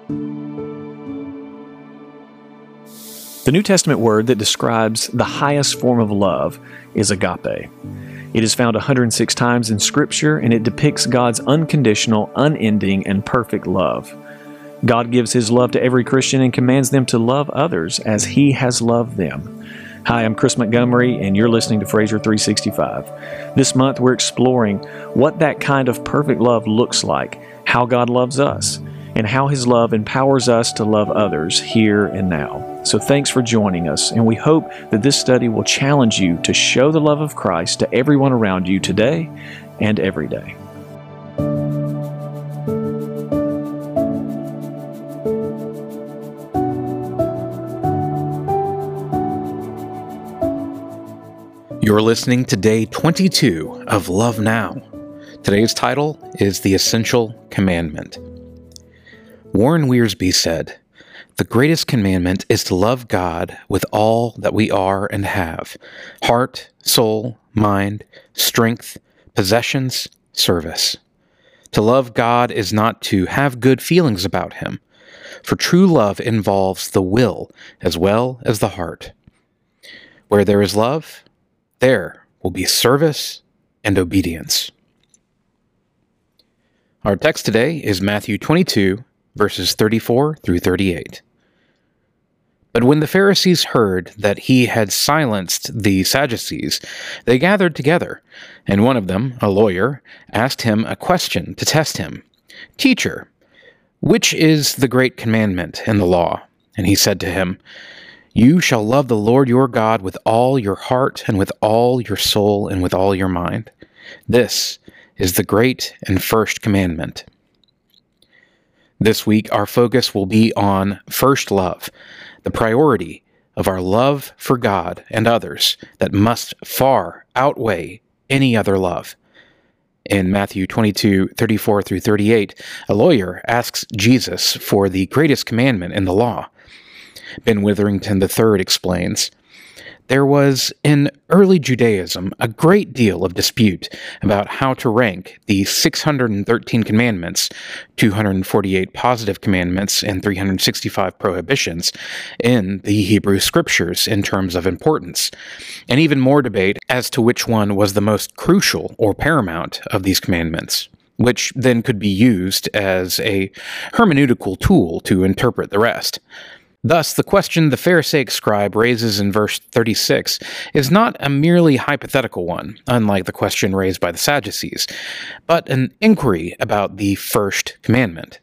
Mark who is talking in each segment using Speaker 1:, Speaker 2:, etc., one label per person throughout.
Speaker 1: The New Testament word that describes the highest form of love is agape. It is found 106 times in Scripture, and it depicts God's unconditional, unending, and perfect love. God gives His love to every Christian and commands them to love others as He has loved them. Hi, I'm Chris Montgomery, and you're listening to Fraser 365. This month, we're exploring what that kind of perfect love looks like, how God loves us, and how His love empowers us to love others here and now. So thanks for joining us, and we hope that this study will challenge you to show the love of Christ to everyone around you today and every day.
Speaker 2: You're listening to day 22 of Love Now. Today's title is The Essential Commandment. Warren Wiersbe said, "The greatest commandment is to love God with all that we are and have, heart, soul, mind, strength, possessions, service. To love God is not to have good feelings about Him, for true love involves the will as well as the heart. Where there is love, there will be service and obedience." Our text today is Matthew 22, verses 34 through 38. But when the Pharisees heard that He had silenced the Sadducees, they gathered together, and one of them, a lawyer, asked Him a question to test Him. "Teacher, which is the great commandment in the law?" And He said to him, "You shall love the Lord your God with all your heart and with all your soul and with all your mind. This is the great and first commandment." This week, our focus will be on first love, the priority of our love for God and others that must far outweigh any other love. In Matthew 22, 34 through 38, a lawyer asks Jesus for the greatest commandment in the law. Ben Witherington III explains, "There was in early Judaism a great deal of dispute about how to rank the 613 commandments, 248 positive commandments, and 365 prohibitions in the Hebrew Scriptures in terms of importance, and even more debate as to which one was the most crucial or paramount of these commandments, which then could be used as a hermeneutical tool to interpret the rest. Thus, the question the Pharisaic scribe raises in verse 36 is not a merely hypothetical one, unlike the question raised by the Sadducees, but an inquiry about the first commandment.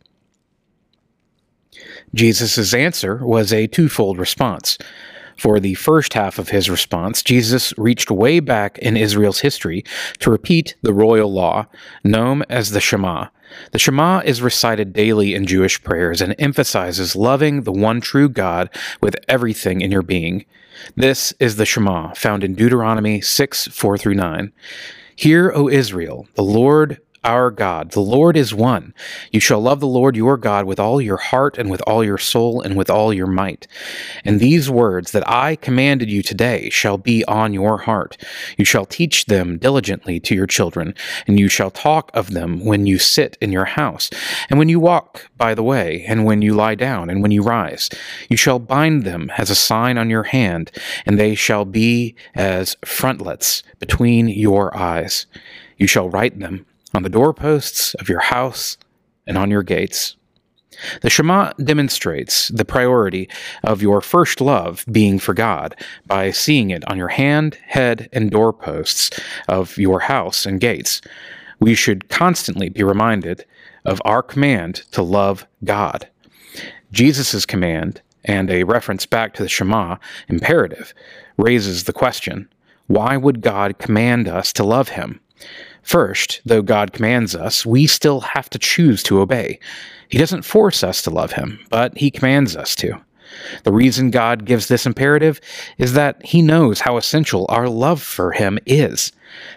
Speaker 2: Jesus' answer was a twofold response. For the first half of His response, Jesus reached way back in Israel's history to repeat the royal law, known as the Shema. The Shema is recited daily in Jewish prayers and emphasizes loving the one true God with everything in your being. This is the Shema, found in Deuteronomy 6, 4 through 9. "Hear, O Israel, the Lord our God, the Lord is one. You shall love the Lord your God with all your heart and with all your soul and with all your might. And these words that I commanded you today shall be on your heart. You shall teach them diligently to your children, and you shall talk of them when you sit in your house, and when you walk by the way, and when you lie down, and when you rise. You shall bind them as a sign on your hand, and they shall be as frontlets between your eyes. You shall write them on the doorposts of your house and on your gates." The Shema demonstrates the priority of your first love being for God by seeing it on your hand, head, and doorposts of your house and gates. We should constantly be reminded of our command to love God. Jesus' command, and a reference back to the Shema imperative, raises the question, why would God command us to love Him? First, though God commands us, we still have to choose to obey. He doesn't force us to love Him, but He commands us to. The reason God gives this imperative is that He knows how essential our love for Him is.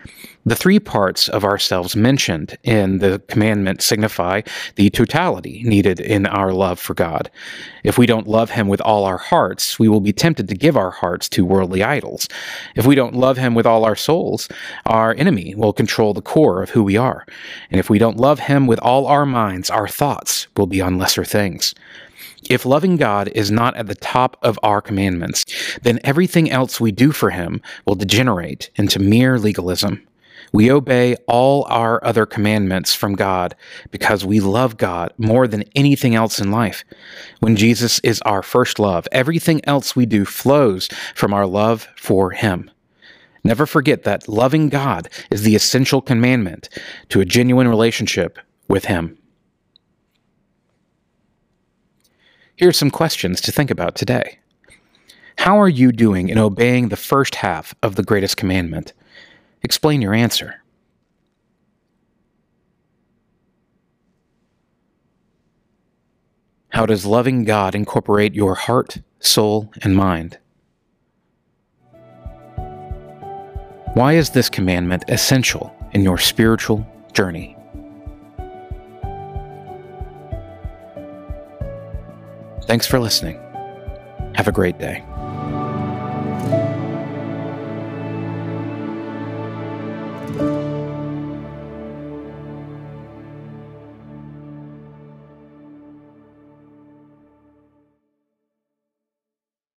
Speaker 2: The three parts of ourselves mentioned in the commandment signify the totality needed in our love for God. If we don't love Him with all our hearts, we will be tempted to give our hearts to worldly idols. If we don't love Him with all our souls, our enemy will control the core of who we are. And if we don't love Him with all our minds, our thoughts will be on lesser things. If loving God is not at the top of our commandments, then everything else we do for Him will degenerate into mere legalism. We obey all our other commandments from God because we love God more than anything else in life. When Jesus is our first love, everything else we do flows from our love for Him. Never forget that loving God is the essential commandment to a genuine relationship with Him. Here are some questions to think about today. How are you doing in obeying the first half of the greatest commandment? Explain your answer. How does loving God incorporate your heart, soul, and mind? Why is this commandment essential in your spiritual journey? Thanks for listening. Have a great day.